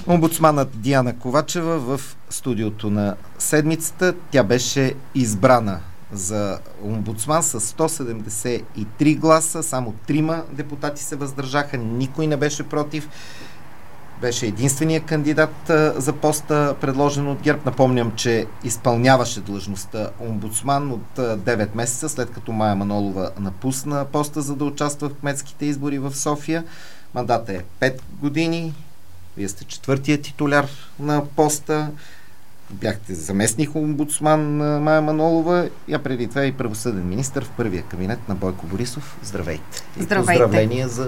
Омбудсманът Диана Ковачева в студиото на седмицата. Тя беше избрана за омбудсман с 173 гласа. Само 3 депутати се въздържаха. Никой не беше против. Беше единственият кандидат за поста, предложен от ГЕРБ. Напомням, че изпълняваше длъжността омбудсман от 9 месеца, след като Мая Манолова напусна поста, за да участва в кметските избори в София. Мандата е 5 години. Вие сте 4-тият титуляр на поста. Бяхте заместник омбудсман на Мая Манолова, а преди това и правосъден министър в първия кабинет на Бойко Борисов. Здравейте! Здравейте! И поздравления за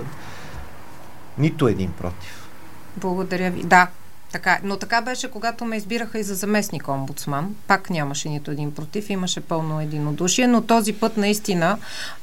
нито един против. Благодаря ви. Да, така. Но така беше, когато ме избираха и за заместник омбудсман. Пак нямаше нито един против, имаше пълно единодушие, но този път наистина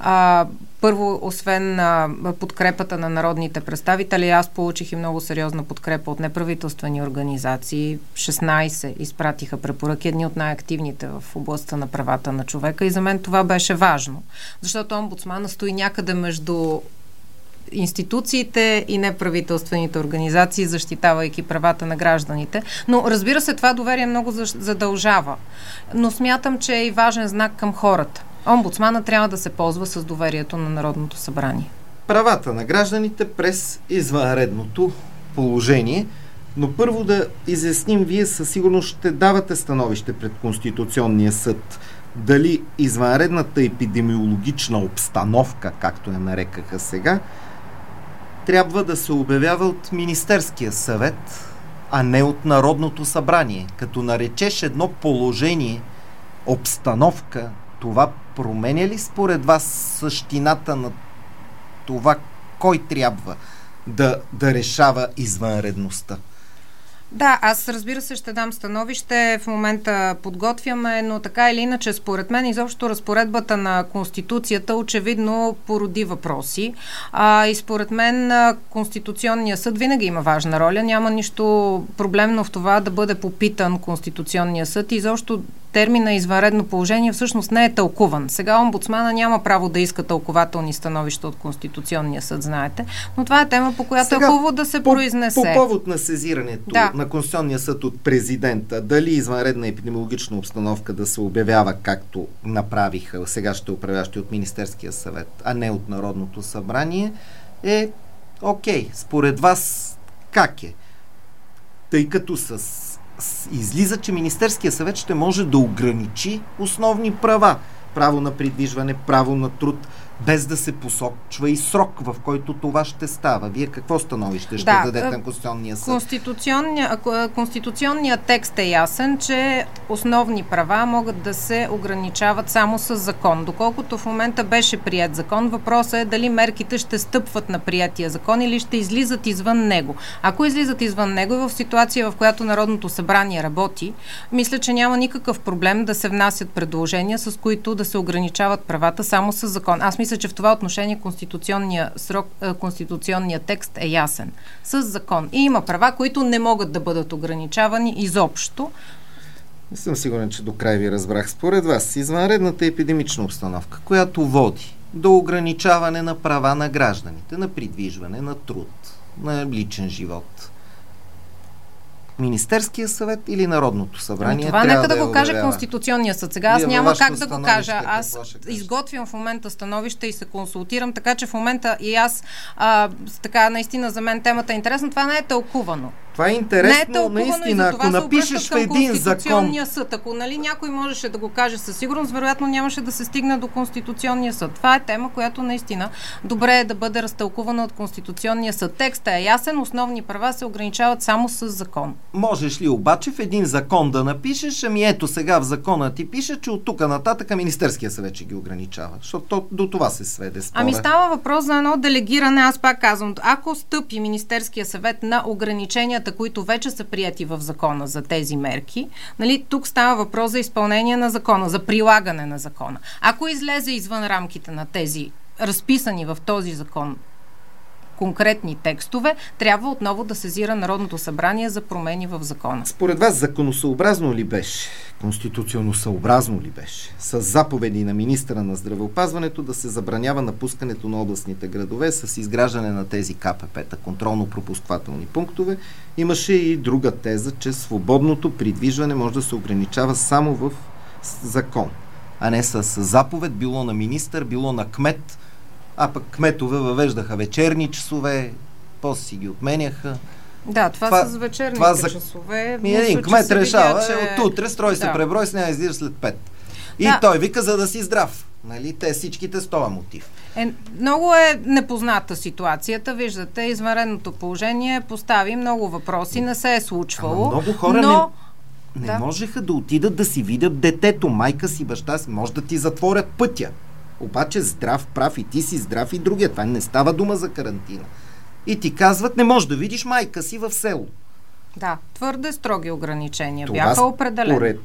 първо, освен подкрепата на народните представители, аз получих и много сериозна подкрепа от неправителствени организации. 16 изпратиха препоръки, едни от най-активните в областта на правата на човека, и за мен това беше важно, защото омбудсмана стои някъде между институциите и неправителствените организации, защитавайки правата на гражданите. Но разбира се, това доверие много задължава. Но смятам, че е и важен знак към хората. Омбудсмана трябва да се ползва с доверието на Народното събрание. Правата на гражданите през извънредното положение. Но първо да изясним, вие със сигурност ще давате становище пред Конституционния съд дали извънредната епидемиологична обстановка, както я нарекаха сега, трябва да се обявява от Министерския съвет, а не от Народното събрание. Като наречеш едно положение, обстановка, това променя ли според вас същината на това, кой трябва да решава извънредността? Да, аз разбира се ще дам становище, в момента подготвяме, но така или иначе според мен изобщо разпоредбата на Конституцията очевидно породи въпроси, и според мен Конституционният съд винаги има важна роля, няма нищо проблемно в това да бъде попитан Конституционния съд и изобщо термина извънредно положение всъщност не е тълкуван. Сега омбудсмана няма право да иска тълкователни становища от Конституционния съд, знаете, но това е тема, по която сега, е хубаво да се произнесе. По повод на сезирането на Конституционния съд от президента, дали извънредна епидемиологична обстановка да се обявява, както направиха сега ще управляващи от Министерския съвет, а не от Народното събрание, е окей. Според вас как е? Тъй като излиза, че Министерския съвет ще може да ограничи основни права. Право на придвижване, право на труд, без да се посочва и срок, в който това ще става. Вие какво становище ще дадете на Конституционния съд? Конституционният текст е ясен, че основни права могат да се ограничават само с закон. Доколкото в момента беше прият закон, въпросът е дали мерките ще стъпват на приятия закон или ще излизат извън него. Ако излизат извън него, в ситуация, в която Народното събрание работи, мисля, че няма никакъв проблем да се внасят предложения, с които да се ограничават правата само с закон. Аз мисля, че в това отношение конституционният текст е ясен. С закон. И има права, които не могат да бъдат ограничавани изобщо. Не съм сигурен, че до край ви разбрах. Според вас, извънредната епидемична обстановка, която води до ограничаване на права на гражданите, на придвижване, на труд, на личен живот, Министерския съвет или Народното събрание? Това нека да го каже Конституционния съд. Сега аз няма как да го кажа. Аз изготвям в момента становище и се консултирам, така че в момента и аз така наистина за мен темата е интересна. Това не е тълкувано. Това е интересно, наистина, ако напишеш в един закон... съд. Ако някой можеше да го каже със сигурност, вероятно нямаше да се стигне до Конституционния съд. Това е тема, която наистина добре е да бъде разтълкувана от Конституционния съд. Текстът е ясен, основни права се ограничават само с закон. Можеш ли обаче в един закон да напишеш, ето сега в закона ти пише, че от тук нататък Министерския съвет ще ги ограничава, защото до това се сведе спора. Става въпрос за едно делегиране, аз пак казвам, ако стъпи Министерския съвет на ограниченията, които вече са прияти в закона за тези мерки, тук става въпрос за изпълнение на закона, за прилагане на закона. Ако излезе извън рамките на тези разписани в този закон конкретни текстове, трябва отново да сезира Народното събрание за промени в закона. Според вас законосъобразно ли беше, конституционно съобразно ли беше, с заповеди на министъра на здравеопазването да се забранява напускането на областните градове с изграждане на тези КПП-та, контролно-пропусквателни пунктове? Имаше и друга теза, че свободното придвижване може да се ограничава само в закон, а не с заповед, било на министър, било на кмет, а пък кметове въвеждаха вечерни часове, после си ги отменяха. Да, това с вечерните часове. Един кмет решава, от утре строй се преброй, с нея издираш след 5. И той вика, за да си здрав. Нали? Те всичките с този мотив. Много е непозната ситуацията. Виждате, извънредното положение постави много въпроси. Не се е случвало. Много хора не можеха да отидат да си видят детето, майка си, баща си. Може да ти затворят пътя. Обаче здрав, прав и ти си здрав и другия. Това не става дума за карантина. И ти казват, не можеш да видиш майка си в село. Да, твърде строги ограничения бяха определени.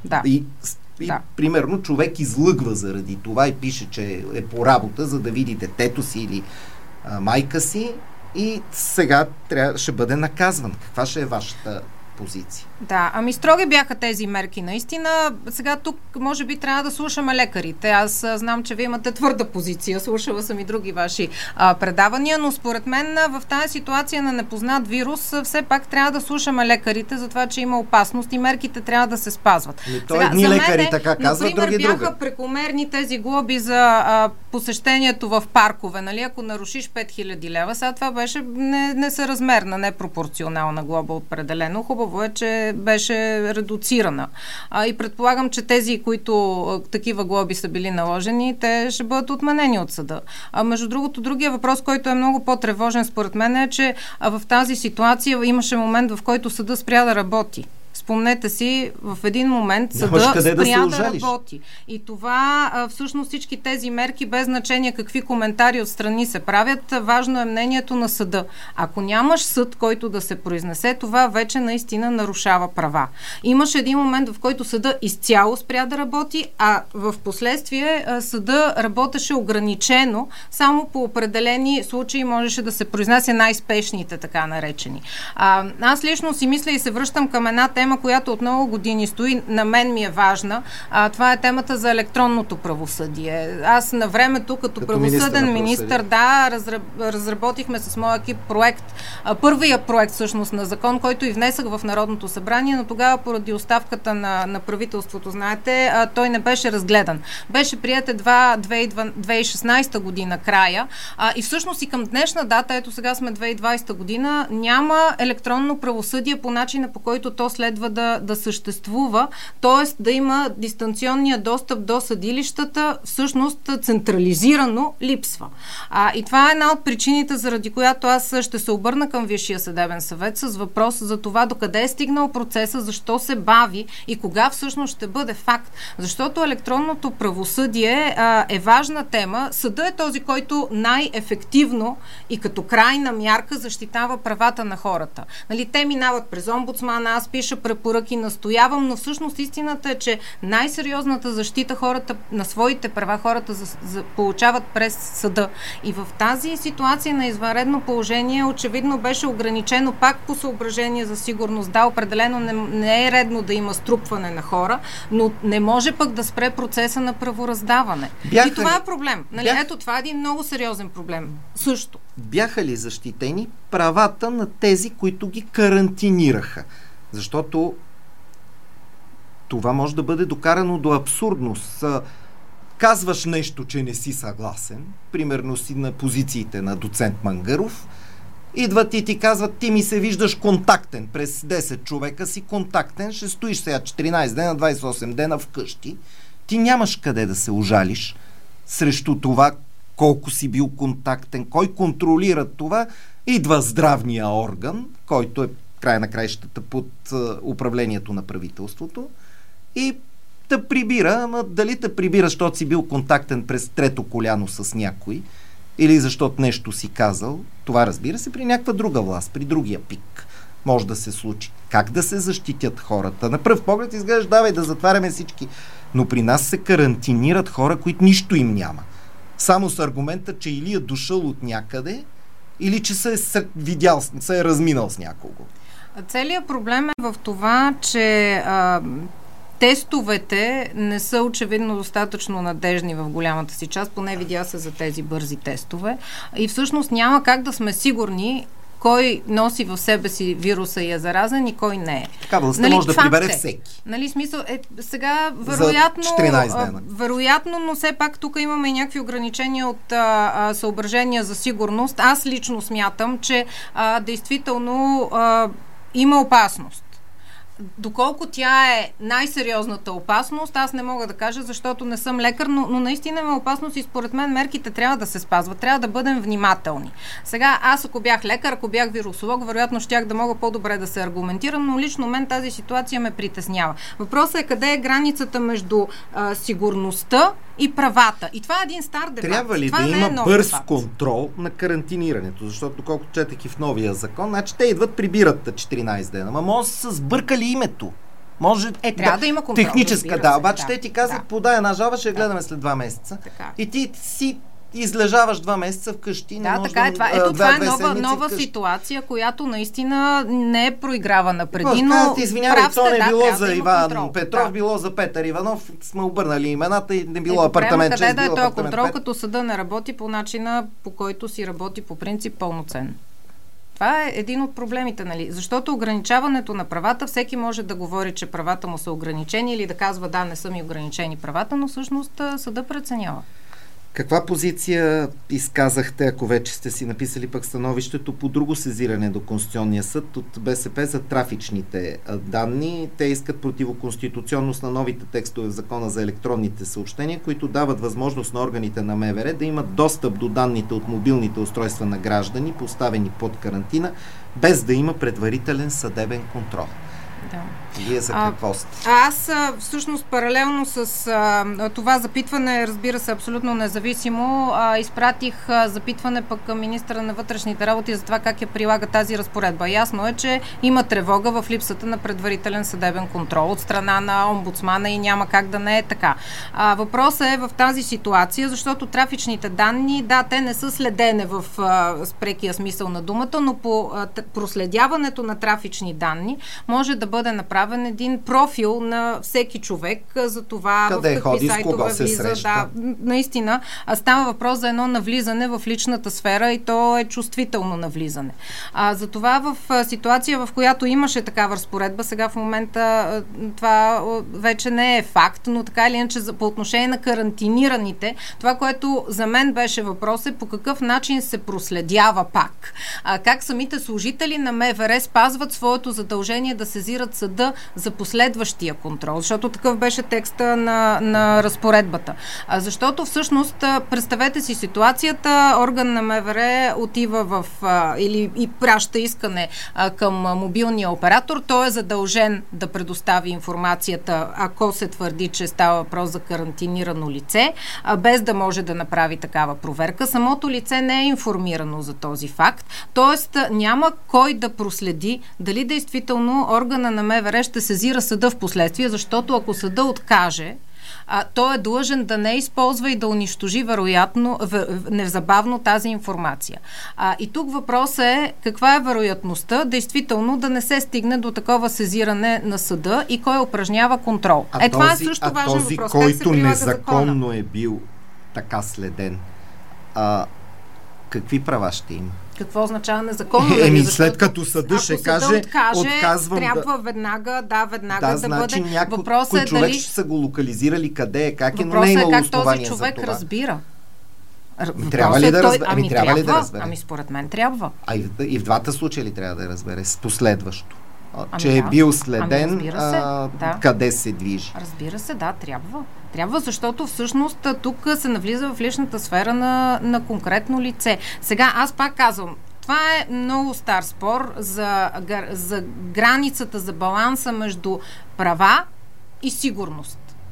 И примерно човек излъгва заради това и пише, че е по работа, за да види детето си или майка си и сега ще бъде наказван. Каква ще е вашата позиция? Да, строги бяха тези мерки наистина. Сега тук може би трябва да слушаме лекарите. Аз знам, че вие имате твърда позиция. Слушала съм и други ваши предавания, но според мен в тази ситуация на непознат вирус все пак трябва да слушаме лекарите за това, че има опасност и мерките трябва да се спазват. Едни лекари така казват, други друга. Бяха прекомерни тези глоби за посещението в паркове. Нали? Ако нарушиш 5000 лева, сега това беше несъразмерна, непропорционална глоба определено. Хубаво е, че беше редуцирана. И предполагам, че тези, които такива глоби са били наложени, те ще бъдат отменени от съда. Между другото, другия въпрос, който е много по-тревожен според мен е, че в тази ситуация имаше момент, в който съда спря да работи. Спомнете си, в един момент съда спря да работи. И това, всъщност всички тези мерки, без значение какви коментари отстрани се правят, важно е мнението на съда. Ако нямаш съд, който да се произнесе, това вече наистина нарушава права. Имаше един момент, в който съда изцяло спря да работи, а в последствие съда работеше ограничено, само по определени случаи можеше да се произнася най-спешните, така наречени. Аз лично си мисля и се връщам към една тема, която от много години стои, на мен ми е важна. Това е темата за електронното правосъдие. Аз на времето, като правосъден министър, разработихме с моя екип проект. Първия проект всъщност на закон, който и внесах в Народното събрание, но тогава поради оставката на правителството, знаете, той не беше разгледан. Беше приет едва 2016 година края и всъщност и към днешна дата, ето сега сме 2020 година, няма електронно правосъдие по начина, по който то следва да съществува, т.е. да има дистанционния достъп до съдилищата, всъщност централизирано липсва. И това е една от причините, заради която аз ще се обърна към Висшия съдебен съвет с въпрос за това докъде е стигнал процеса, защо се бави и кога всъщност ще бъде факт. Защото електронното правосъдие е важна тема. Съдът е този, който най-ефективно и като крайна мярка защитава правата на хората. Нали, те минават през омбудсмана, аз пиша препоръки, настоявам, но всъщност истината е, че най-сериозната защита на своите права хората получават през съда. И в тази ситуация на извънредно положение очевидно беше ограничено пак по съображение за сигурност. Да, определено не е редно да има струпване на хора, но не може пък да спре процеса на правораздаване. И това е проблем. Нали? Ето, това е един много сериозен проблем. Също. Бяха ли защитени правата на тези, които ги карантинираха? Защото това може да бъде докарано до абсурдност. Казваш нещо, че не си съгласен, примерно си на позициите на доцент Мангаров, идват и ти казват, ти ми се виждаш контактен, през 10 човека си контактен, ще стоиш сега 14 дена, 28 дена вкъщи, ти нямаш къде да се ожалиш срещу това колко си бил контактен, кой контролира това, идва здравния орган, който е край на краищата под управлението на правителството и те прибира, ама дали те прибира, защото си бил контактен през трето коляно с някой или защото нещо си казал, това разбира се при някаква друга власт, при другия пик може да се случи. Как да се защитят хората? На пръв поглед изглеждаш, давай да затваряме всички, но при нас се карантинират хора, които нищо им няма. Само с аргумента, че или е дошъл от някъде, или че се видял, се е разминал с някого? Целият проблем е в това, че тестовете не са очевидно достатъчно надежни в голямата си част, поне видя се за тези бързи тестове. И всъщност няма как да сме сигурни кой носи в себе си вируса и е заразен и кой не е. Така, властта може да прибере всеки. Смисъл сега, вероятно, за 14 дена. Вероятно, но все пак тук имаме и някакви ограничения от съображения за сигурност. Аз лично смятам, че действително има опасност. Доколко тя е най-сериозната опасност, аз не мога да кажа, защото не съм лекар, но наистина има опасност и според мен мерките трябва да се спазват. Трябва да бъдем внимателни. Сега, аз ако бях лекар, ако бях вирусолог, вероятно щях да мога по-добре да се аргументирам, но лично мен тази ситуация ме притеснява. Въпросът е къде е границата между сигурността и правата. И това е един стар дебат. Трябва ли това да има бърз контрол на карантинирането? Защото, доколкото четех и в новия закон, значи те идват, прибират 14 дена. Ама може да са сбъркали името. Може трябва да има контрол. Техническа, обаче те ти казват, подай една жалба, ще гледаме след 2 месеца. Така. И ти си излежаваш 2 месеца вкъщи. Да, така е. Това е нова ситуация, която наистина не е проигравана преди, но извинявай, то не било за Иван Петров, било за Петър Иванов, сме обърнали имената и не било апартамент. Къде да е този контрол, като съда не работи по начина, по който си работи по принцип пълноценно? Това е един от проблемите, нали? Защото ограничаването на правата, всеки може да говори, че правата му са ограничени или да казва, да, не са ми ограничени правата, но всъщност съда преценява. Каква позиция изказахте, ако вече сте си написали пък становището по друго сезиране до Конституционния съд от БСП за трафичните данни? Те искат противоконституционност на новите текстове в Закона за електронните съобщения, които дават възможност на органите на МВР да имат достъп до данните от мобилните устройства на граждани, поставени под карантина, без да има предварителен съдебен контрол. Да. Вие за какво сте? Аз всъщност паралелно с това запитване, разбира се, абсолютно независимо, изпратих запитване пък към министъра на вътрешните работи за това как я прилага тази разпоредба. Ясно е, че има тревога в липсата на предварителен съдебен контрол от страна на омбудсмана и няма как да не е така. Въпросът е в тази ситуация, защото трафичните данни, да, те не са следене в прекия смисъл на думата, но по проследяването на трафични данни може да бъде направен един профил на всеки човек за това къде в какви сайтове влиза. Да, наистина става въпрос за едно навлизане в личната сфера и то е чувствително навлизане. Затова в ситуация, в която имаше такава разпоредба, сега в момента това вече не е факт, но така или иначе по отношение на карантинираните, това, което за мен беше въпрос е по какъв начин се проследява пак. Как самите служители на МВР спазват своето задължение да сезират съда за последващия контрол, защото такъв беше текста на разпоредбата. Защото всъщност, представете си ситуацията, орган на МВР отива и праща искане към мобилния оператор, той е задължен да предостави информацията, ако се твърди, че става въпрос за карантинирано лице, без да може да направи такава проверка. Самото лице не е информирано за този факт, т.е. няма кой да проследи дали действително органа на МВР ще сезира съда в последствие, защото ако съда откаже, той е длъжен да не използва и да унищожи вероятно, незабавно тази информация. И тук въпросът е каква е вероятността действително да не се стигне до такова сезиране на съда и кой упражнява контрол. Това е също важен този, въпрос. Който незаконно е бил така следен, какви права ще има? Какво означава незаконно? След като съда ще каже, отказвам трябва веднага да значи бъде. Въпросът е човек дали... ще са го локализирали къде е, как е, но не е имало основание за това. Въпросът е как този човек разбира. Трябва ли да разбере? Трябва ли да разбере? Ами според мен трябва. И в двата случая ли трябва да я разбере? С последващо. Че е бил следен, къде се движи. Разбира се, да, трябва. Трябва, защото всъщност тук се навлиза в личната сфера на конкретно лице. Сега, аз пак казвам, това е много стар спор за границата, за баланса между права и сигурност.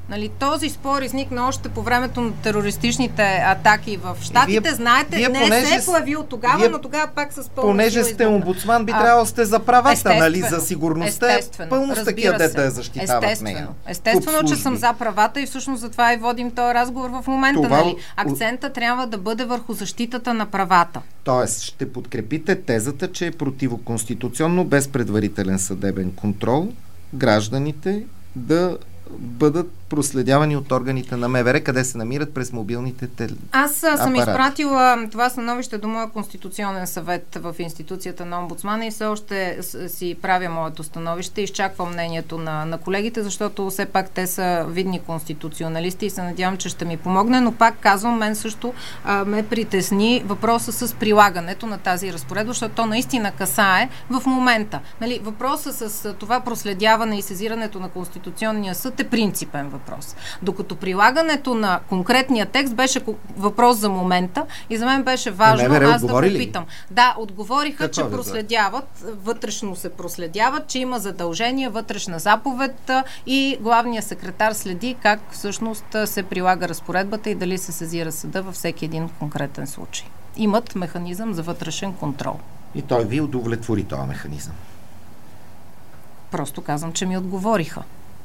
Нали, този спор изникна още по времето на терористичните атаки в Щатите. Знаете, не се е появил тогава, но тогава пак с пълна понеже сила сте омбудсман, би трябвало сте за правата, нали, за сигурността. Пълно с такива да я защитават нея. Естествено, че съм за правата и всъщност затова и водим този разговор в момента. Нали? Акцента трябва да бъде върху защитата на правата. Тоест, ще подкрепите тезата, че е противоконституционно без предварителен съдебен контрол гражданите да бъдат проследявани от органите на МВР, къде се намират през мобилните апарати. Аз съм изпратила това становище до моя конституционен съвет в институцията на омбудсмана и все още си правя моето становище. Изчаквам мнението на колегите, защото все пак те са видни конституционалисти и се надявам, че ще ми помогне, но пак казвам, мен също ме притесни въпроса с прилагането на тази разпоредба, защото то наистина касае в момента. Нали, въпроса с това проследяване и сезирането на Конституционния съд е принципен въпрос. Докато прилагането на конкретния текст беше въпрос за момента и за мен беше важно аз да попитам. Да, отговориха, че проследяват, вътрешно се проследяват, че има задължение, вътрешна заповед и главният секретар следи как всъщност се прилага разпоредбата и дали се сезира съда във всеки един конкретен случай. Имат механизъм за вътрешен контрол. И той ви удовлетвори този механизъм? Просто казвам, че ми отговориха.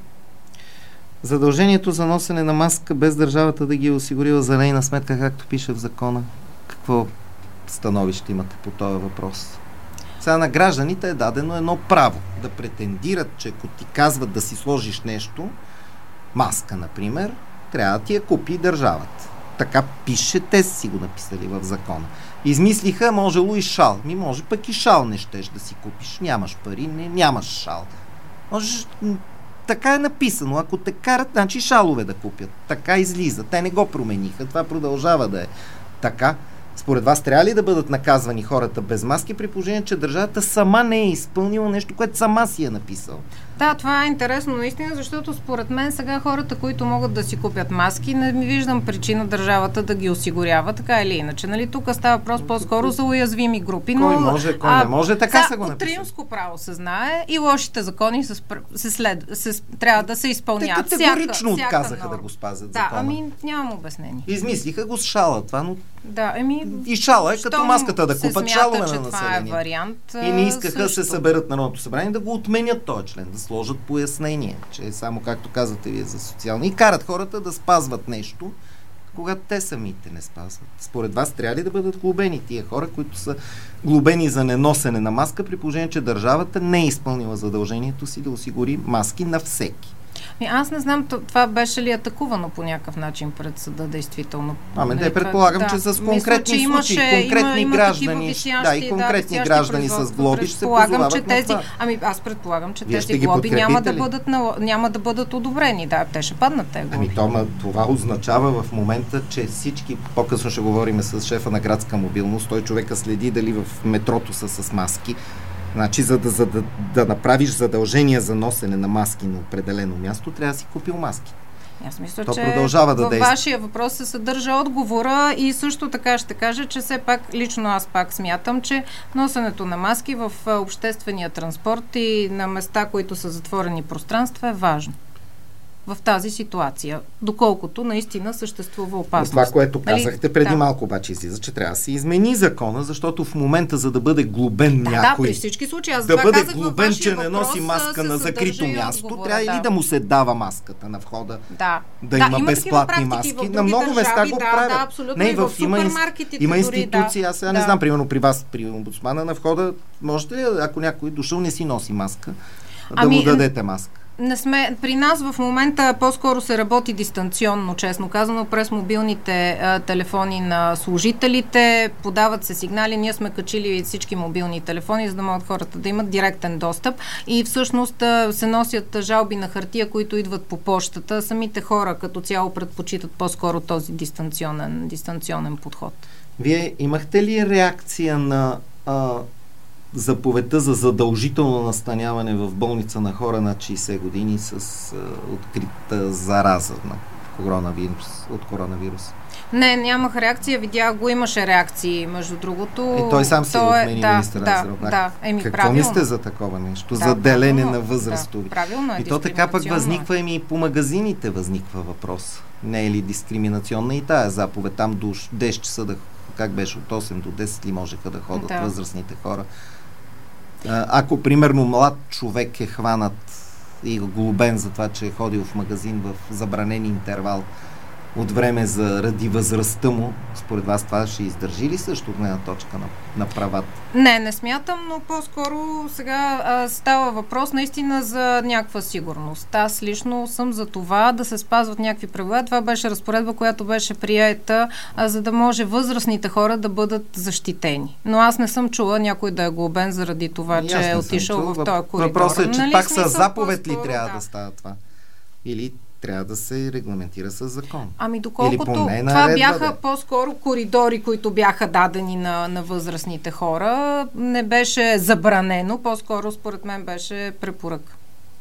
Задължението за носене на маска без държавата да ги е осигурила за нейна сметка, както пише в закона. Какво становище имате по този въпрос? Сега на гражданите е дадено едно право да претендират, че ако ти казват да си сложиш нещо, маска, например, трябва да ти я купи държавата. Така пише, те си го написали в закона. Измислиха, можело и шал. Може пък и шал не щеш да си купиш. Нямаш пари, нямаш шал. Можеш... Така е написано. Ако те карат, значи шалове да купят. Така излиза. Те не го промениха. Това продължава да е така. Според вас трябва ли да бъдат наказвани хората без маски, при положение, че държавата сама не е изпълнила нещо, което сама си е написал? Да, това е интересно наистина, защото според мен сега хората, които могат да си купят маски, не виждам причина държавата да ги осигурява, така или иначе. Нали, тук става въпрос по-скоро за уязвими групи. Но, кой може, кой не може, така са го написали. От римско право се знае и лошите закони трябва да се изпълняват. Те категорично отказаха да го спазят закона. Ами нямам обяснение. Измислиха го с шала това, но... Да, и шала е като маската да купат шалове на население. Това е вариант, и не искаха да се съберат Народното събрание да го отменят този член, да сложат пояснение, че е само, както казвате вие, за социални. И карат хората да спазват нещо, когато те самите не спазват. Според вас трябва ли да бъдат глобени тия хора, които са глобени за неносене на маска, при положение, че държавата не е изпълнила задължението си да осигури маски на всеки? Аз не знам, това беше ли атакувано по някакъв начин пред съда, действително. Предполагам, че с конкретни случаи, конкретни граждани, и конкретни граждани с глоби ще се позовават на това. Аз предполагам, че тези глоби няма да бъдат одобрени. Да, те ще паднат тези глоби. Това означава в момента, че всички, по-късно ще говорим с шефа на градска мобилност, той човека следи дали в метрото са с маски. Значи, за да направиш задължение за носене на маски на определено място, трябва да си купил маски. Аз мисля, че във вашия въпрос се съдържа отговора и също така ще кажа, че все пак, лично аз пак смятам, че носенето на маски в обществения транспорт и на места, които са затворени пространства, е важно в тази ситуация, доколкото наистина съществува опасност. Това, което казахте преди малко, обаче излиза, че трябва да се измени закона, защото в момента, за да бъде глобен някой, да, при всички случаи, да бъде глобен, че не носи маска на закрито място, трябва или да му се дава маската на входа, да има безплатни маски. На много места го правят. Не, в има институции, аз сега не знам, примерно при вас, при омбудсмана на входа, можете ли, ако някой дошъл не си носи маска, да му дадете маска? При нас в момента по-скоро се работи дистанционно, честно казано, през мобилните телефони на служителите, подават се сигнали, ние сме качили всички мобилни телефони, за да могат хората да имат директен достъп и всъщност се носят жалби на хартия, които идват по почтата. Самите хора като цяло предпочитат по-скоро този дистанционен подход. Вие имахте ли реакция на заповедта за задължително настаняване в болница на хора над 60 години с открита зараза на от коронавирус? Не, нямах реакция, видях го, имаше реакции, между другото. Той сам си отмени министър на здравеопазването. Какво мислите за такова нещо? За делене на възрастови? Правилно е. И то така пък възниква и по магазините възниква въпрос. Не е ли дискриминационна и тая заповед? Там до 10 часа как беше от 8 до 10 ли можеха да ходят възрастните хора? Ако, примерно, млад човек е хванат и глобен за това, че е ходил в магазин в забранен интервал от време заради възрастта му, според вас това ще издържи ли също от гледна точка на правата? Не смятам, но по-скоро сега става въпрос наистина за някаква сигурност. Аз лично съм за това да се спазват някакви правила. Това беше разпоредба, която беше приета, за да може възрастните хора да бъдат защитени. Но аз не съм чула някой да е глобен заради това, че е отишъл в този коридор. Въпросът е, че пак със заповед ли трябва да става това? Или трябва да се регламентира с закон. Доколкото това бяха по-скоро коридори, които бяха дадени на възрастните хора, не беше забранено, по-скоро според мен беше препоръка.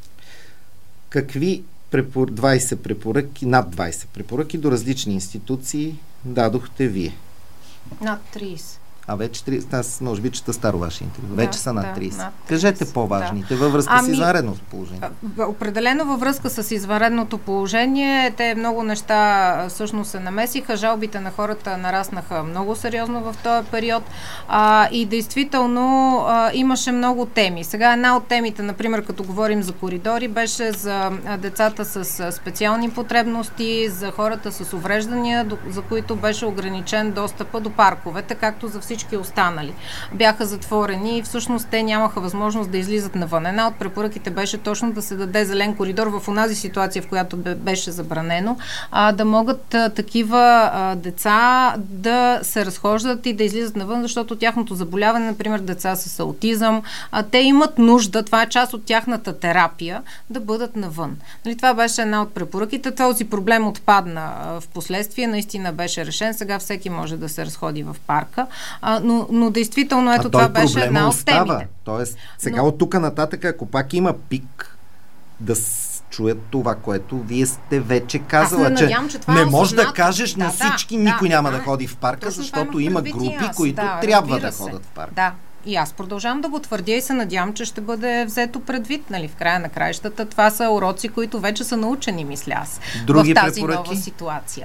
Какви 20 препоръки, над 20 препоръки до различни институции дадохте вие? Над 30. Вече 30, аз може би чета старо ваше интервю. Вече са над 30. Кажете по-важните във връзка с извънредното положение. Определено във връзка с извънредното положение, те много неща всъщност се намесиха. Жалбите на хората нараснаха много сериозно в този период и действително имаше много теми. Сега една от темите, например, като говорим за коридори, беше за децата с специални потребности, за хората с увреждания, за които беше ограничен достъпа до парковете, както за всички останали. Бяха затворени и всъщност те нямаха възможност да излизат навън. Една от препоръките беше точно да се даде зелен коридор в онази ситуация, в която беше забранено, да могат такива деца да се разхождат и да излизат навън, защото тяхното заболяване, например деца с аутизъм, те имат нужда, това е част от тяхната терапия, да бъдат навън. Това беше една от препоръките. Този проблем отпадна в последствие, наистина беше решен. Сега всеки може да се разходи в парка. Но действително ето това беше една от темите. Тоест, сега от тук нататък, ако пак има пик, да чуят това, което вие сте вече казала, че не можеш да кажеш на всички, никой няма да ходи в парка, защото има групи, които трябва да ходят в парка. Да. И аз продължавам да го твърдя и се надявам, че ще бъде взето предвид, в края на краищата. Това са уроци, които вече са научени, мисля аз, в тази нова ситуация.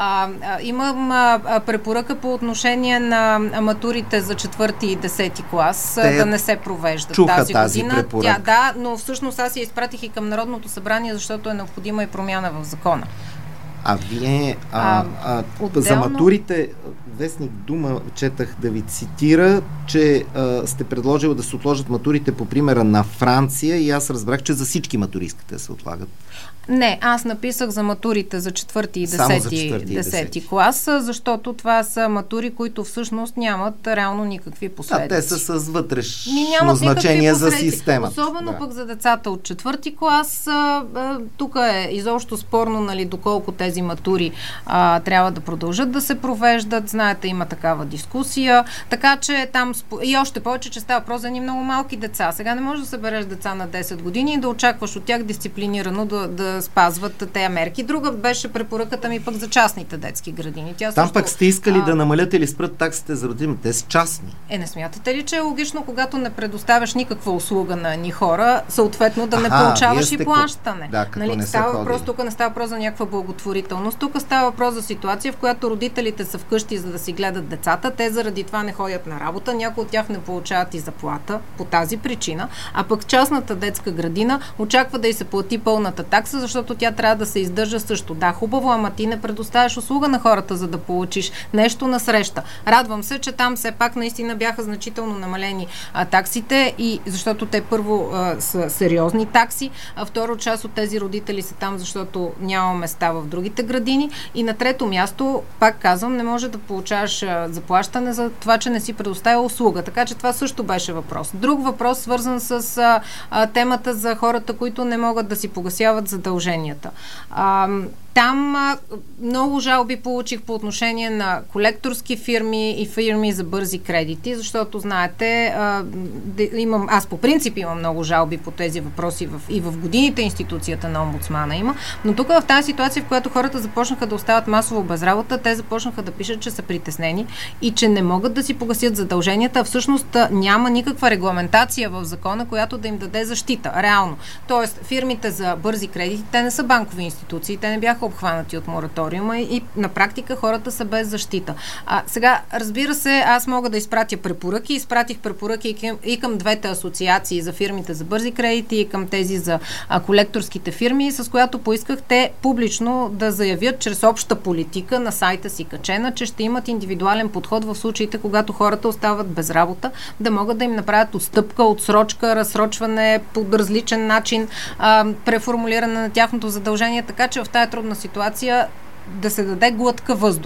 Имам препоръка по отношение на матурите за 4 и 10 клас да не се провеждат тази година. Но всъщност аз я изпратих и към Народното събрание, защото е необходима и промяна в закона. Вие за матурите, вестник Дума четах да ви цитира, че сте предложили да се отложат матурите по примера на Франция и аз разбрах, че за всички матури искате да се отлагат. Не, аз написах за матурите за 4 и 10 клас, защото това са матури, които всъщност нямат реално никакви последици. Те са с вътрешно значение за системата. Особено пък за децата от 4 клас. Тук е изобщо спорно, доколко тези матури трябва да продължат да се провеждат. Знаете, има такава дискусия. Така че там и още повече, че става въпрос за едни много малки деца. Сега не можеш да събереш деца на 10 години и да очакваш от тях дисциплинирано да спазват тези мерки. Друга беше препоръката ми пък за частните детски градини. Там пък сте искали да намалят или спрат таксите за родители. Те са частни. Не смятате ли, че е логично, когато не предоставяш никаква услуга на ни хора, съответно да не получаваш и плащане? Тук не става въпрос за някаква благотворителност. Тук става въпрос за ситуация, в която родителите са вкъщи, за да си гледат децата. Те заради това не ходят на работа. Някои от тях не получават и заплата по тази причина. А пък частната детска градина очаква да й се плати пълната такса, защото тя трябва да се издържа също. Да, хубаво, ама ти не предоставяш услуга на хората, за да получиш нещо насреща. Радвам се, че там все пак наистина бяха значително намалени таксите, и защото те първо са сериозни такси, а второ част от тези родители са там, защото няма места в другите градини, и на трето място, пак казвам, не може да получаваш заплащане за това, че не си предоставя услуга. Така че това също беше въпрос. Друг въпрос, свързан с темата за хората, които не могат да си погасяват задълженията. Там много жалби получих по отношение на колекторски фирми и фирми за бързи кредити, защото, знаете, аз по принцип имам много жалби по тези въпроси и в годините институцията на омбудсмана има, но тук в тази ситуация, в която хората започнаха да остават масово без работа, те започнаха да пишат, че са притеснени и че не могат да си погасят задълженията, а всъщност няма никаква регламентация в закона, която да им даде защита. Реално. Тоест, фирмите за бързи кредити, те не са банкови институции, те не бяха обхванати от мораториума и на практика хората са без защита. Сега, разбира се, аз мога да изпратя препоръки. Изпратих препоръки и към двете асоциации за фирмите за бързи кредити и към тези за колекторските фирми, с която поисках те публично да заявят чрез обща политика на сайта си качена, че ще имат индивидуален подход в случаите, когато хората остават без работа, да могат да им направят отстъпка, отсрочка, разсрочване по различен начин, преформулиране на тяхното задължение, така че в тази трудна ситуация да се даде глътка въздух.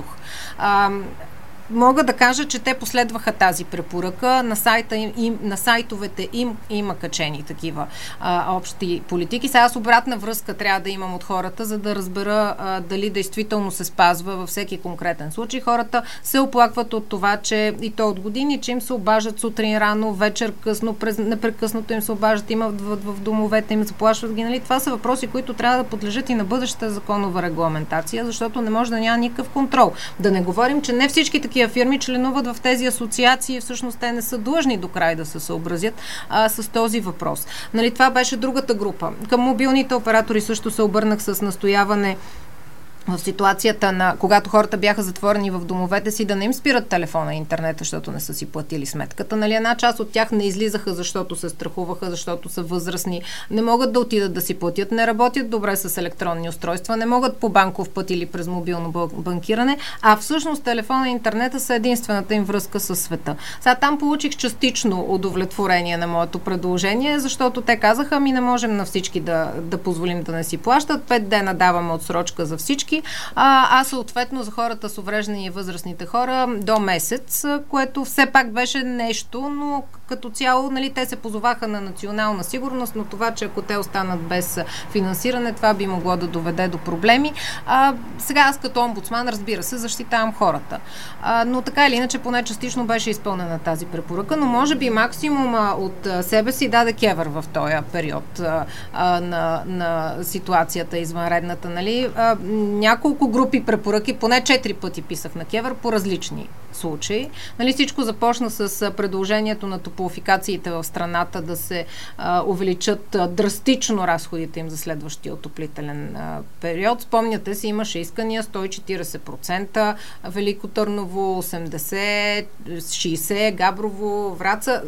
Мога да кажа, че те последваха тази препоръка. На сайтовете им има качени такива общи политики. Сега аз обратна връзка трябва да имам от хората, за да разбера дали действително се спазва във всеки конкретен случай. Хората се оплакват от това, че и то от години, че им се обаждат сутрин рано, вечер късно, непрекъснато им се обаждат, имат в домовете им, заплашват ги. Нали? Това са въпроси, които трябва да подлежат и на бъдещата законова регламентация, защото не може да няма никакъв контрол. Да не говорим, че не всички такива фирми членуват в тези асоциации, всъщност те не са длъжни до край да се съобразят с този въпрос. Нали, това беше другата група. Към мобилните оператори също се обърнах с настояване в ситуацията на когато хората бяха затворени в домовете си, да не им спират телефона и интернета, защото не са си платили сметката. Нали, една част от тях не излизаха, защото се страхуваха, защото са възрастни, не могат да отидат да си платят, не работят добре с електронни устройства, не могат по банков път или през мобилно банкиране, а всъщност телефона и интернета са единствената им връзка със света. Сега там получих частично удовлетворение на моето предложение, защото те казаха, не можем на всички да позволим да не си плащат, 5 дена даваме отсрочка за всички, а съответно за хората с увреждания и възрастните хора до месец, което все пак беше нещо, но като цяло, нали, те се позоваха на национална сигурност, но това, че ако те останат без финансиране, това би могло да доведе до проблеми. Сега аз като омбудсман, разбира се, защитавам хората. Но така или иначе, поне частично беше изпълнена тази препоръка, но може би максимума от себе си даде КЕВР в този период на ситуацията извънредната. Нали? Няколко групи препоръки, поне 4 пъти писах на КЕВР по различни случаи. Нали, всичко започна с предложението на топлофикациите в страната да се увеличат драстично разходите им за следващия отоплителен период. Спомняте си, имаше искания 140%, Велико Търново 80%, 60%, Габрово, Враца.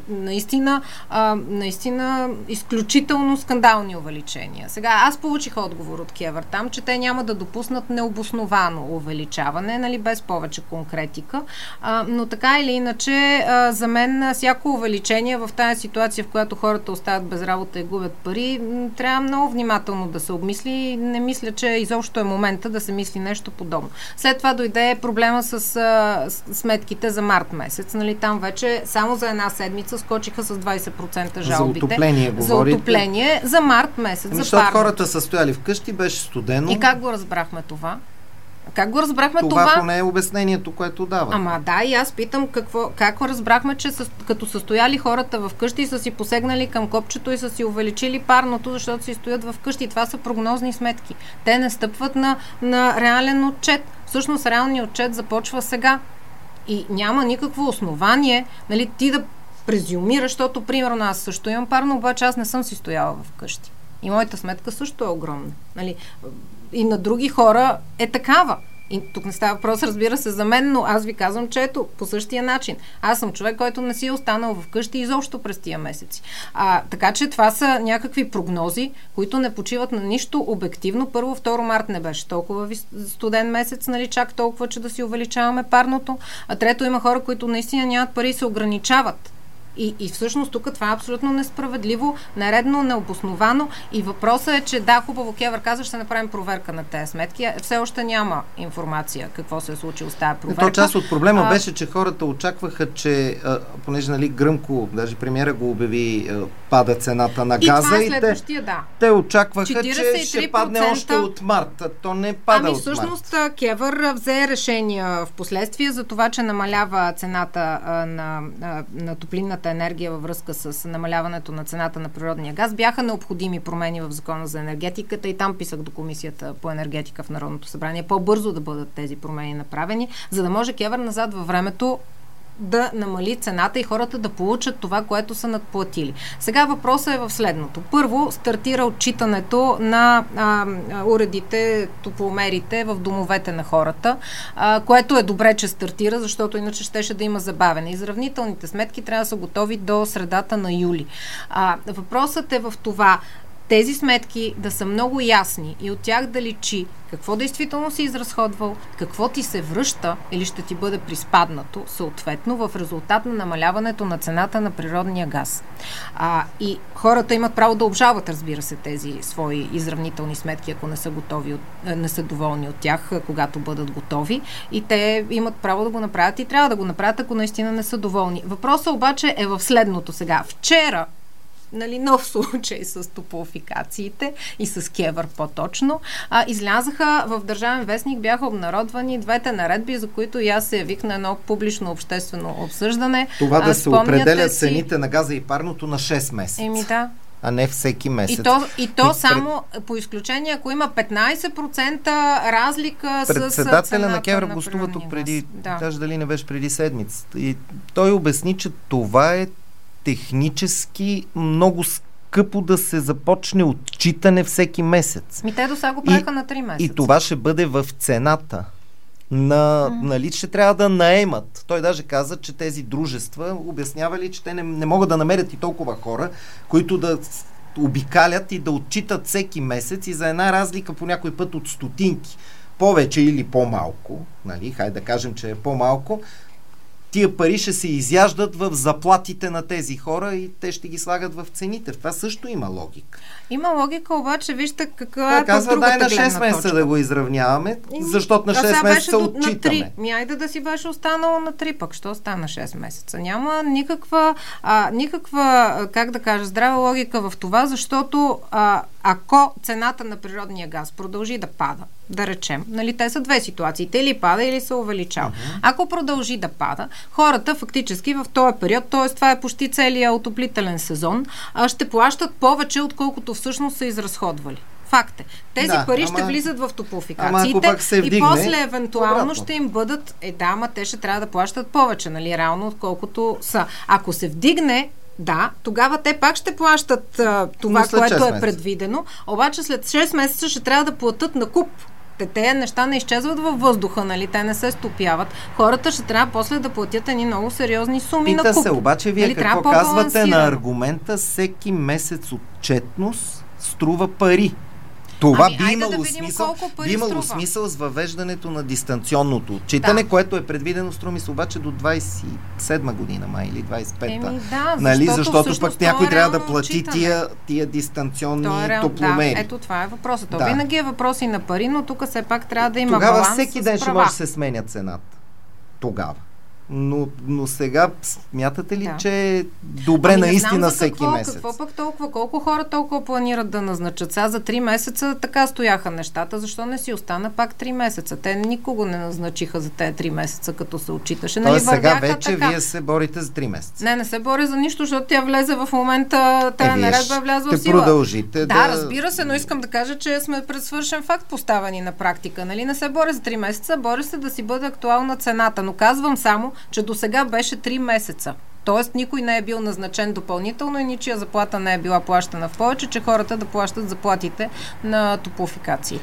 Наистина изключително скандални увеличения. Сега аз получих отговор от КЕВР там, че те няма да допуснат необосновано увеличаване, нали, без повече конкретика. Но така или иначе, за мен всяко увеличение в тази ситуация, в която хората остават без работа и губят пари, трябва много внимателно да се обмисли. Не мисля, че изобщо е момента да се мисли нещо подобно. След това дойде проблема с сметките за март месец. Нали, там вече само за една седмица скочиха с 20% жалбите. За отопление говорите? За отопление за март месец. Защото хората са стояли вкъщи, беше студено. И как го разбрахме това? Как го разбрахме това? Това поне е обяснението, което дава. И аз питам как разбрахме, че като са стояли хората в къщи и са си посегнали към копчето и са си увеличили парното, защото си стоят в къщи. Това са прогнозни сметки. Те не стъпват на реален отчет. Всъщност реалният отчет започва сега. И няма никакво основание, нали, ти да презюмираш, защото примерно аз също имам парно, обаче аз не съм си стояла в къщи. И моята сметка също е огромна. Нали? И на други хора е такава. И тук не става въпрос, разбира се, за мен, но аз ви казвам, че ето, по същия начин. Аз съм човек, който не си е останал вкъщи изобщо през тия месеци. Така че това са някакви прогнози, които не почиват на нищо обективно. Първо, 2 март не беше толкова студен месец, нали, чак толкова, че да си увеличаваме парното. А трето, има хора, които наистина нямат пари и се ограничават И всъщност тук това е абсолютно несправедливо, нередно, необосновано и въпросът е, че да, хубаво, КЕВР каза, ще направим проверка на тези сметки. Все още няма информация какво се е случило с тази проверка. То част от проблема беше, че хората очакваха, че понеже гръмко, даже премиера го обяви, пада цената на газа и следващия, те очакваха, че ще падне още от март. То не пада от март. Всъщност КЕВР взе решения в последствие за това, че намалява цената на топлинната енергия във връзка с намаляването на цената на природния газ. Бяха необходими промени в Закона за енергетиката и там писах до Комисията по енергетика в Народното събрание по-бързо да бъдат тези промени направени, за да може КЕВР назад във времето да намали цената и хората да получат това, което са надплатили. Сега въпросът е в следното. Първо, стартира отчитането на уредите, топломерите в домовете на хората, което е добре, че стартира, защото иначе щеше да има забавене. Изравнителните сметки трябва да са готови до средата на юли. Въпросът е в това тези сметки да са много ясни и от тях да личи какво действително си изразходвал, какво ти се връща или ще ти бъде приспаднато, съответно в резултат на намаляването на цената на природния газ. И хората имат право да обжалват, разбира се, тези свои изравнителни сметки, ако не са готови, не са доволни от тях, когато бъдат готови. И те имат право да го направят и трябва да го направят, ако наистина не са доволни. Въпросът обаче е в следното сега. Вчера нов случай с топлофикациите и с КЕВР по-точно. Излязаха в Държавен вестник, бяха обнародвани двете наредби, за които и аз се явих на едно публично обществено обсъждане. Това да се определят цените на газа и парното на 6 месеца. Да. А не всеки месец. И то само по изключение, ако има 15% разлика с председателя на КЕВР гостува тук преди, даже дали не беше преди седмица. И той обясни, че това е технически много скъпо да се започне отчитане всеки месец. Те до сега го правиха на 3 месеца. И това ще бъде в цената. Нали, ще трябва да наемат. Той даже каза, че тези дружества обяснявали, че те не могат да намерят и толкова хора, които да обикалят и да отчитат всеки месец и за една разлика по някой път от стотинки. Повече или по-малко, нали, хайде да кажем, че е по-малко, тия пари ще се изяждат в заплатите на тези хора и те ще ги слагат в цените. В това също има логика. Има логика, обаче вижте каква е казва, дай на 6 месеца да го изравняваме, защото на 6 месеца отчитаме. Айде да си беше останало на 3, пък що стана 6 месеца? Няма никаква, как да кажа, здрава логика в това, защото ако цената на природния газ продължи да пада, да речем, нали, те са две ситуации, или пада, или се увеличава. Ако продължи да пада, хората фактически в този период, т.е. това е почти целият отоплителен сезон, ще плащат повече, отколкото всъщност са изразходвали. Факт е. Тези пари ще влизат в топлофикациите и после евентуално ще им бъдат, те ще трябва да плащат повече, нали, реално, отколкото са. Ако се вдигне, тогава те пак ще плащат това, което е предвидено, обаче след 6 месеца ще трябва да платят на куп. Те неща не изчезват във въздуха, нали? Те не се стопяват. Хората ще трябва после да платят едни много сериозни суми на куп. Пита се, обаче вие какво казвате на аргумента всеки месец отчетност струва пари? Това би имало смисъл с въвеждането на дистанционното отчитане, което е предвидено, струва се, обаче до 27 година, или 25-та. Нали? Защото пък някой трябва да плати тия дистанционни топломери. Ето това е въпросът. Винаги е въпрос и на пари, но тук все пак трябва да има баланс. Тогава всеки ден ще може да се сменя цената. Тогава. Но сега смятате ли, че е добре наистина всеки месец? Какво пък толкова? Колко хора толкова планират да назначат? Сега за 3 месеца така стояха нещата. Защо не си остана пак 3 месеца? Те никого не назначиха за тези 3 месеца, като се отчиташе. Тоест сега вече вие се борите за 3 месеца? Не се боря за нищо, защото тя влезе в момента, тая наредба е влязла в сила. Продължите разбира се, но искам да кажа, че сме пред свършен факт поставени на практика. Нали? Не се боря за 3 месеца, боря се да си бъде актуална цената. Но казвам само, че до сега беше 3 месеца. Тоест никой не е бил назначен допълнително и ничия заплата не е била плащана в повече, че хората да плащат заплатите на топлофикациите.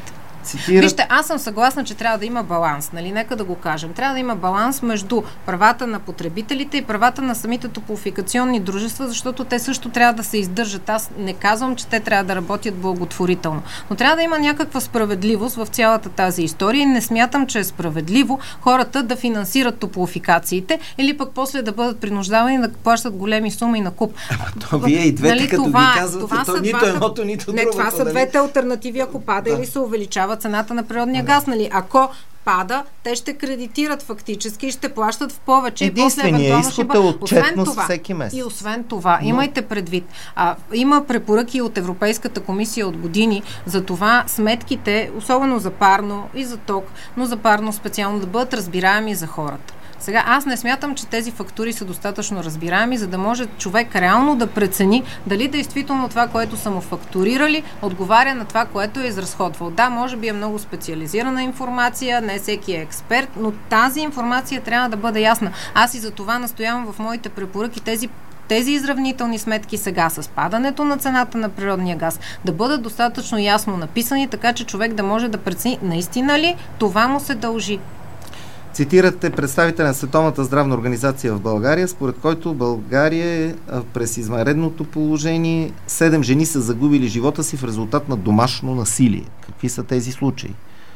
Вижте, аз съм съгласна, че трябва да има баланс, нали? Нека да го кажем. Трябва да има баланс между правата на потребителите и правата на самите топлофикационни дружества, защото те също трябва да се издържат. Аз не казвам, че те трябва да работят благотворително, но трябва да има някаква справедливост в цялата тази история и не смятам, че е справедливо хората да финансират топлофикациите или пък после да бъдат принуждавани да плащат големи суми на куп. То вие и двете, нали, като ги казвате, то нито едното, нито другото. Не, това са двете алтернативи, ако пада или се увеличава цената на природния газ. Нали? Ако пада, те ще кредитират фактически и ще плащат в повече. Единственият изход е отчетност всеки месец. И освен това, имайте предвид, има препоръки от Европейската комисия от години за това сметките, особено за парно и за ток, но за парно специално, да бъдат разбираеми за хората. Сега аз не смятам, че тези фактури са достатъчно разбираеми, за да може човек реално да прецени дали действително това, което са му фактурирали, отговаря на това, което е изразходвал. Да, може би е много специализирана информация, не всеки е експерт, но тази информация трябва да бъде ясна. Аз и за това настоявам в моите препоръки тези изравнителни сметки сега с падането на цената на природния газ да бъдат достатъчно ясно написани, така че човек да може да прецени наистина ли това му се дължи. Цитирате представителя на Световната здравна организация в България, според който България през извънредното положение 7 жени са загубили живота си в резултат на домашно насилие. Какви са тези случаи?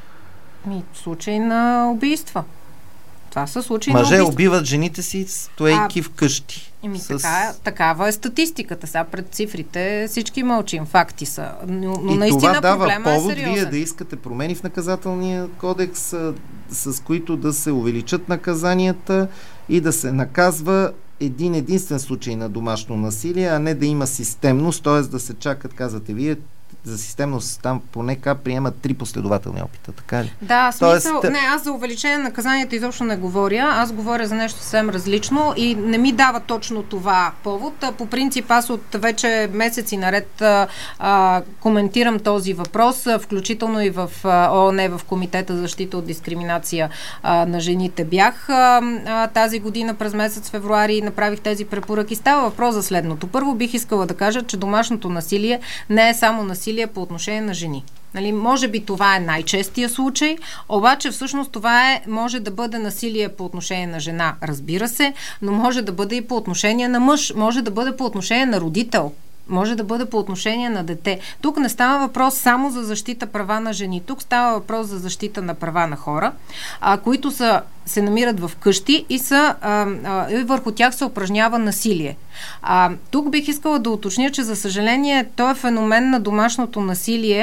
Случаи на убийства. Това са случаи на убийства. Мъже убиват жените си, стоейки вкъщи. Такава е статистиката. Сега пред цифрите всички мълчим. Факти са. Но и наистина това дава повод вие да искате промени в наказателния кодекс, с които да се увеличат наказанията и да се наказва единствен случай на домашно насилие, а не да има системност, т.е. да се чакат, казвате вие, за системност там поне приемат 3 последователни опита, така ли? Да, смисъл, не, аз за увеличение на наказанията изобщо не говоря, аз говоря за нещо съвсем различно и не ми дава точно това повод. По принцип аз от вече месеци наред коментирам този въпрос, включително и в ООН, в Комитета за защита от дискриминация на жените бях. Тази година през месец февруари направих тези препоръки. Става въпрос за следното. Първо бих искала да кажа, че домашното насилие не е само насилие по отношение на жени. Нали, може би това е най-честия случай, обаче всъщност това може да бъде насилие по отношение на жена, разбира се, но може да бъде и по отношение на мъж, може да бъде по отношение на родител, може да бъде по отношение на дете. Тук не става въпрос само за защита права на жени, тук става въпрос за защита на права на хора, които се намират в къщи и върху тях се упражнява насилие. Тук бих искала да уточня, че за съжаление този феномен на домашното насилие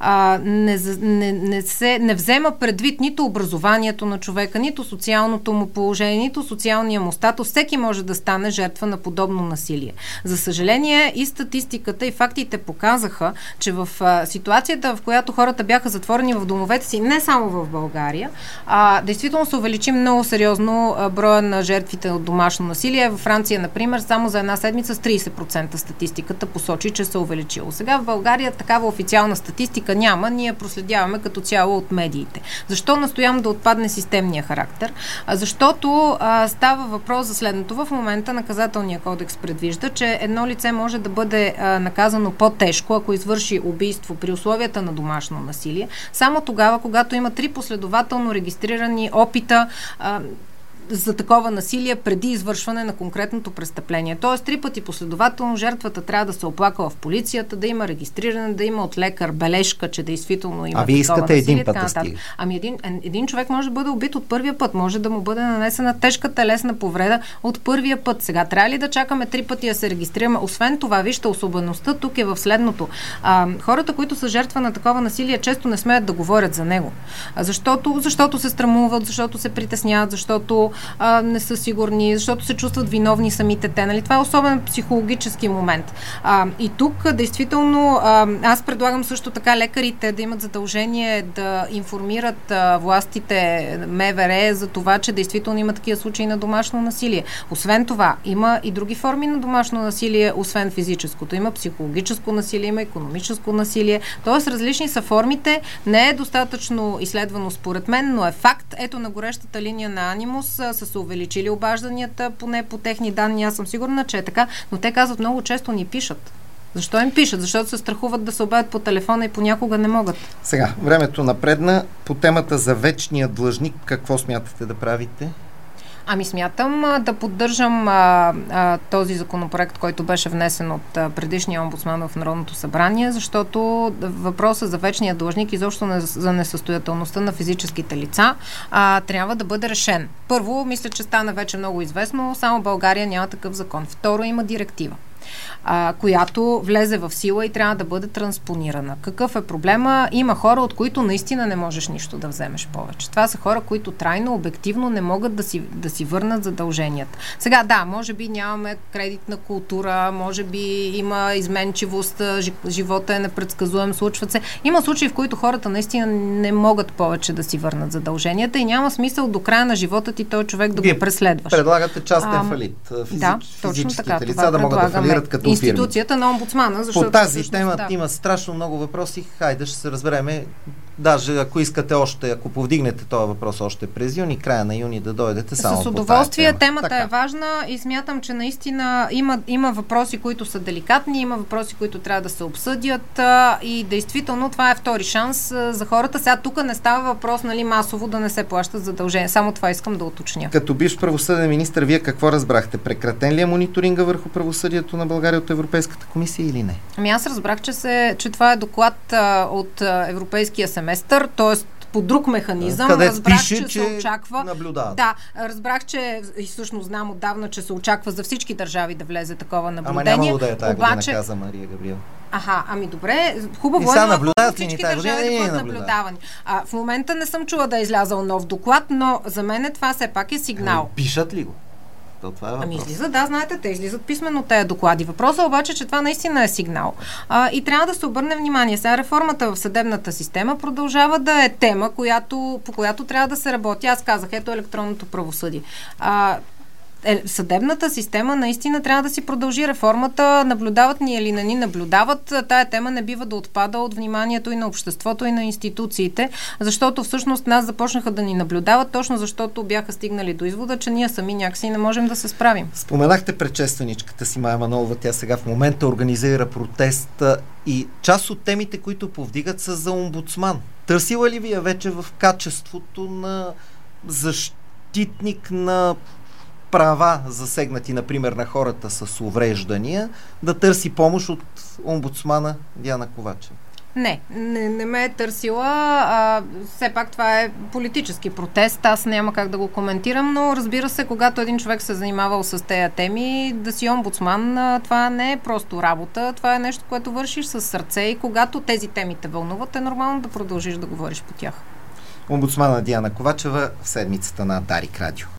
не взема предвид нито образованието на човека, нито социалното му положение, нито социалния му статус. Всеки може да стане жертва на подобно насилие. За съжаление и статистиката и фактите показаха, че в ситуацията, в която хората бяха затворени в домовете си, не само в България, действително се увеличи много сериозно броя на жертвите от домашно насилие. Във Франция, например, само за една седмица с 30% статистиката посочи, че се увеличило. Сега в България такава официална статистика няма. Ние проследяваме като цяло от медиите. Защо настоявам да отпадне системния характер? Защото става въпрос за следното. В момента наказателния кодекс предвижда, че едно лице може да бъде наказано по-тежко, ако извърши убийство при условията на домашно насилие, само тогава, когато има 3 последователно регистрирани опита за такова насилие преди извършване на конкретното престъпление. Тоест 3 пъти последователно жертвата трябва да се оплаква в полицията, да има регистриране, да има от лекар бележка, че действително има вие искате един път да стига. Един човек може да бъде убит от първия път, може да му бъде нанесена тежка телесна повреда от първия път. Сега трябва ли да чакаме 3 пъти да се регистрираме? Освен това, вижте, особеността тук е в следното. Хората, които са жертва на такова насилие, често не смеят да говорят за него. Защото се срамуват, защото се притесняват, защото не са сигурни, защото се чувстват виновни самите те. Нали? Това е особен психологически момент. И тук, действително, аз предлагам също така лекарите да имат задължение да информират властите МВР за това, че действително има такива случаи на домашно насилие. Освен това, има и други форми на домашно насилие, освен физическото. Има психологическо насилие, има икономическо насилие. Тоест, различни са формите. Не е достатъчно изследвано според мен, но е факт. Ето на горещата линия на Анимус са се увеличили обажданията, поне по техни данни, аз съм сигурна, че е така, но те казват много често ни пишат. Защо им пишат? Защото се страхуват да се обадят по телефона и понякога не могат. Сега, времето напредна. По темата за вечния длъжник, какво смятате да правите? Ами смятам да поддържам този законопроект, който беше внесен от предишния омбудсман в Народното събрание, защото въпросът за вечния длъжник, изобщо за несъстоятелността на физическите лица, трябва да бъде решен. Първо, мисля, че стана вече много известно, само България няма такъв закон. Второ, има директива, която влезе в сила и трябва да бъде транспонирана. Какъв е проблема? Има хора, от които наистина не можеш нищо да вземеш повече. Това са хора, които трайно, обективно не могат да си върнат задълженията. Сега, да, може би нямаме кредитна култура, може би има изменчивост, живота е непредсказуем, случват се. Има случаи, в които хората наистина не могат повече да си върнат задълженията и няма смисъл до края на живота ти този човек да го преследваш. Предлагате частен фалит. Физическите лица да могат да фалират като институцията на омбудсмана. По тази тема има страшно много въпроси. Хайде, ще се разбереме. Даже ако искате още, ако повдигнете този въпрос още през юни, края на юни да дойдете само. С удоволствие. Темата е важна и смятам, че наистина има въпроси, които са деликатни, има въпроси, които трябва да се обсъдят и действително това е втори шанс за хората. Сега тук не става въпрос, нали, масово да не се плащат задължения. Само това искам да уточня. Като бивш правосъден министър, вие какво разбрахте? Прекратен ли е мониторинга върху правосъдието на България от Европейската комисия или не? Ами аз разбрах, че това е доклад от Европейския семестър, т.е. по друг механизъм. Разбрах, пише, че се очаква. Наблюдават. Да, разбрах, че и всъщност знам отдавна, че се очаква за всички държави да влезе такова наблюдение. Ама нямало да е тази година, каза Мария Габриел. Ами добре, хубаво е, но всички държави да бъдат наблюдавани. В момента не съм чула да е излязал нов доклад, но за мен това все пак е сигнал. Пишат ли го? Това е въпрос. Излиза, да, знаете, те излизат писменно тези доклади. Въпросът обаче, че това наистина е сигнал. И трябва да се обърне внимание. Сега реформата в съдебната система продължава да е тема, по която трябва да се работи. Аз казах, ето електронното правосъдие. Съдебната система наистина трябва да си продължи реформата. Наблюдават ни или не ни наблюдават. Тая тема не бива да отпада от вниманието и на обществото, и на институциите, защото всъщност нас започнаха да ни наблюдават, точно защото бяха стигнали до извода, че ние сами някакси не можем да се справим. Споменахте предшественичката си Мая Манолова. Тя сега в момента организира протест и част от темите, които повдигат, са за омбудсман. Търсила ли ви я вече в качеството на защитник на права, засегнати, например, на хората с увреждания, да търси помощ от омбудсмана Диана Ковачева? Не ме е търсила. Все пак това е политически протест. Аз няма как да го коментирам, но разбира се, когато един човек се занимавал с тези теми, да си омбудсман, това не е просто работа. Това е нещо, което вършиш със сърце и когато тези теми те вълнуват, е нормално да продължиш да говориш по тях. Омбудсмана Диана Ковачева в седмицата на Дарик Радио.